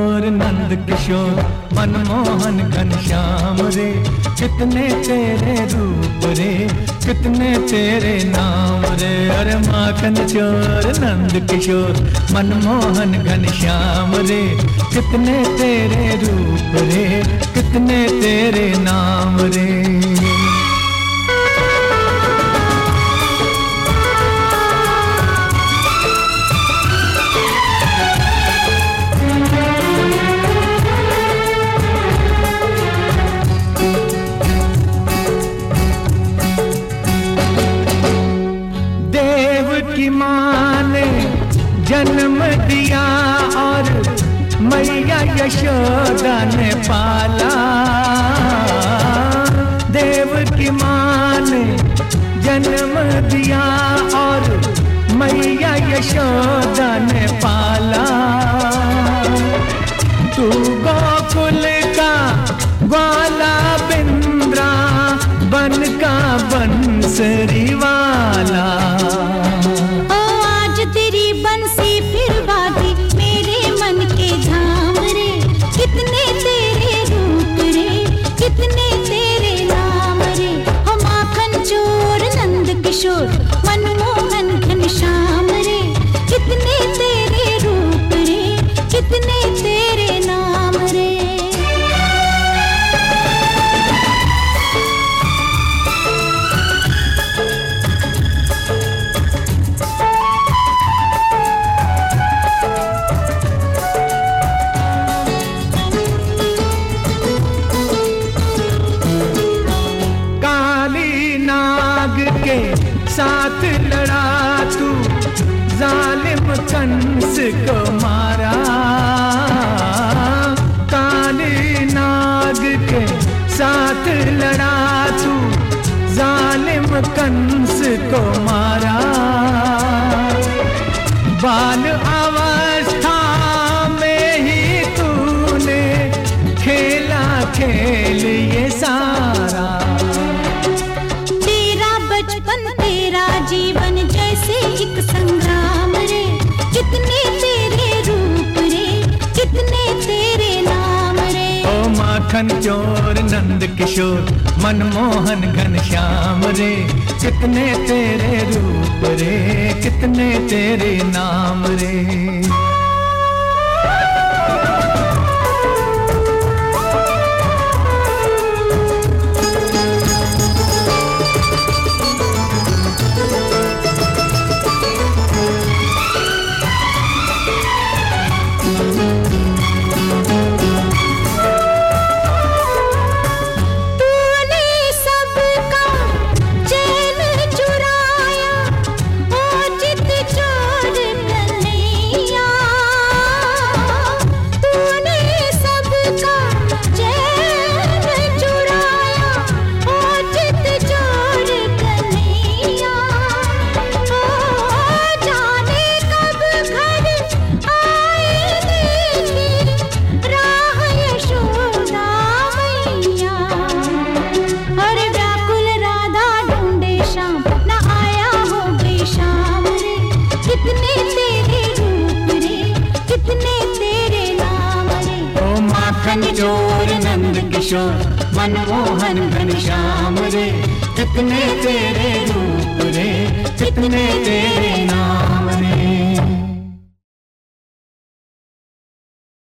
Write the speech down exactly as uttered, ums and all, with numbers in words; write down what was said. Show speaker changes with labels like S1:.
S1: चोर नंद किशोर मनमोहन घनश्याम रे, कितने तेरे रूप रे, कितने तेरे नाम रे। अरे माखन चोर नंद किशोर मनमोहन घनश्याम रे, कितने तेरे रूप रे, कितने तेरे नाम रे। की माँ ने जन्म दिया और मैया यशोदा ने पाला। देव की माँ ने जन्म दिया और मैया यशोदा ने पाला। तू गोकुल का ग्वाला बिंद्रा बन का बंसरी वाला।
S2: मनमोहन घनश्याम रे, कितने तेरे रूप रे, कितने तेरे नाम रे।
S1: काली नाग के साथ लड़ा तू, जालिम कंस को मारा। काली नाग के साथ लड़ा तू, जालिम कंस को मारा। बाल अवस्था में ही तूने खेला खेल ये सारा।
S2: तेरा जीवन जैसे एक संग्राम रे, कितने तेरे रूप रे, कितने तेरे नाम रे।
S1: ओ माखन चोर नंद किशोर मनमोहन घनश्याम रे, कितने तेरे रूप रे, कितने तेरे नाम रे। चोर नंद किशोर मनमोहन घनश्याम रे, कितने तेरे रूप रे, कितने तेरे नाम।